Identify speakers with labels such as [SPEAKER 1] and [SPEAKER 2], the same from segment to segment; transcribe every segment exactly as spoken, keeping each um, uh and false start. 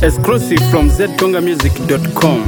[SPEAKER 1] Exclusive from z tonga music dot com.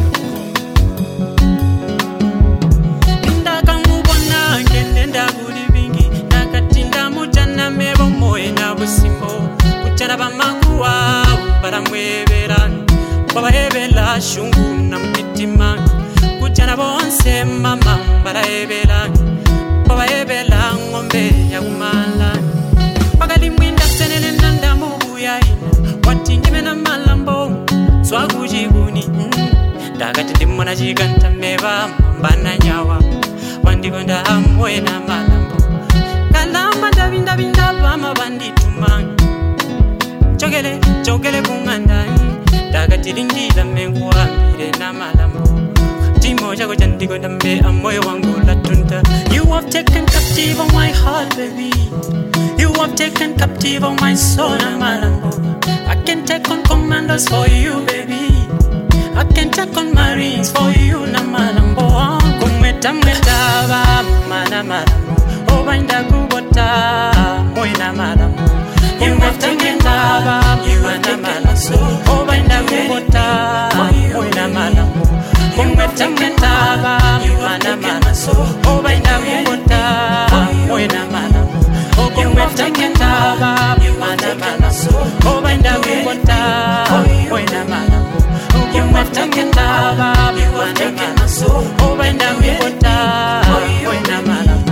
[SPEAKER 2] Ndakamubona ngenda buli bingi nakatinda mujana mebo moye na busimbo kuchana bamakuwa baramwebera babahebela shungu na mpitima kuchana bonse mama barahebela babahebela ngombe ya kumala bakali mwinda senene nanda mubuya watingime na malambo swagujibuni ndakati ndimona chikanta meba mbana nyawa wandikonda amwe na malambo kalamba ndavinda vinda vama vandituma chokele chokele kunganda ndakati lindila menguwa mire na malambo timo chako chandikonda mbe amwe wangu latunta. You have taken captive of my heart, baby. You have taken captive of my soul, na malambo. I can take on commandos for you, baby. I can take on marines for you, na malambo. Kumweta mweta ba mana malambo. Oba inda kubota moy na malambo. You have taken ba mana malambo. Oba inda kubota moy na malambo. Kumweta mweta ba mana malambo. Oba inda kubota moy na malambo. Kumweta mweta ba mana malambo. Oba inda kubota moy na malambo. You have taken love, you have taken my soul. Oh, when I'm here, when I'm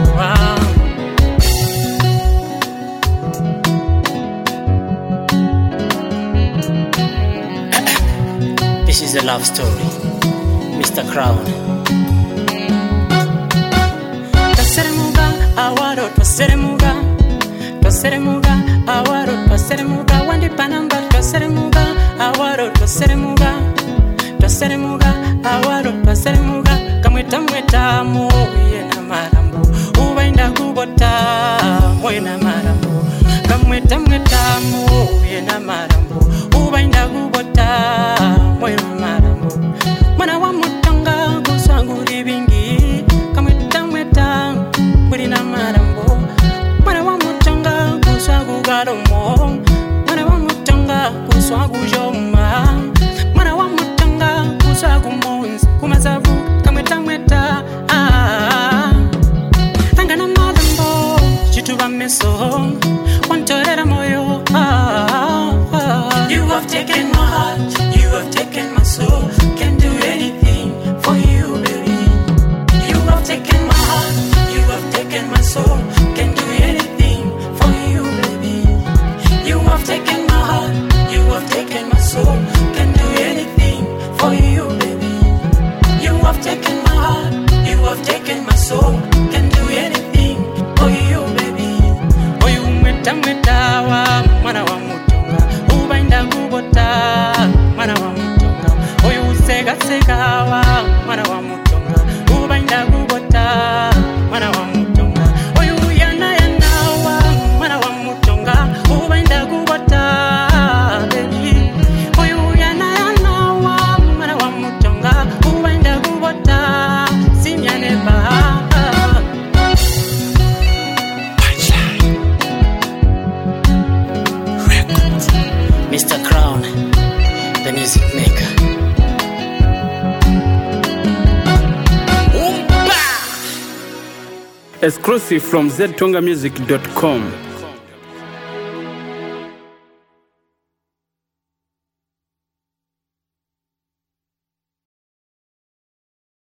[SPEAKER 2] out. This is a love story, Mister Crown. Twaseremuga, awaro, twaseremuga, twaseremuga, awaro, twaseremuga, wandi panamba, twaseremuga, awaro, twaseremuga. Twaseremuga, awaro, twaseremuga, kamweta mweta moye na malambo. Uba inda kubota moye na malambo. Kamweta mweta moye na malambo. Uba inda kubota moye na malambo. Mwana wa mutonga kuswangu libingi. Kamweta mweta mwili na malambo. Mwana wa mutonga kuswangu garomo. Mwana wa mutonga kuswangu joma. Mwana wa mutonga kuswangu monzi. Kumazabu kamweta mweta ah. Angana malambo chituba meso. Wantorera moyo ah, ah. You have taken my heart, you have taken my soul. Can do anything for you, baby. You have taken my heart, you have taken my soul. Can do anything for you, baby. You have taken my heart, you have taken my soul. Can do anything for you, baby. You have taken my heart, you have taken my soul. Can do anything for you, baby. Oyu mweta mweta wa mwana wa mutonga. Uba inda kubota mwana wa mutonga. Oyu sega sega wa mwana wa mutonga. Uba inda kubota mwana wa mutonga. Oyu yana yana wa mwana wa mutonga. Uba inda kubota baby. Oyu yana yana wa mwana wa mutonga. Uba inda kubota simyane ba. Mister Crown, the music maker.
[SPEAKER 1] Exclusive from z tonga music dot com.